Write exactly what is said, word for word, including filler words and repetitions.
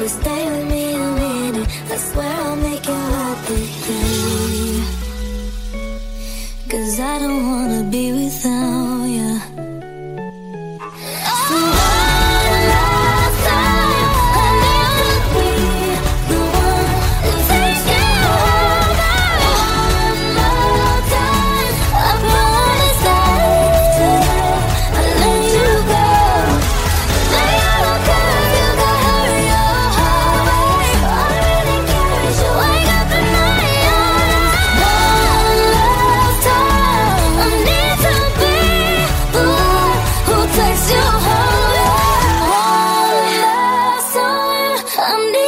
Just stay with me a minute, I swear I'll make you happy. Cause I don't wanna be without you. So one last time, I need to be the one that takes you home. One more time, I promise that today I'll let you go. Like I don't care if you got hurt your whole way. All I really care is you wake up in my arms. One last time, I need to be the one who takes you home. One last time, I need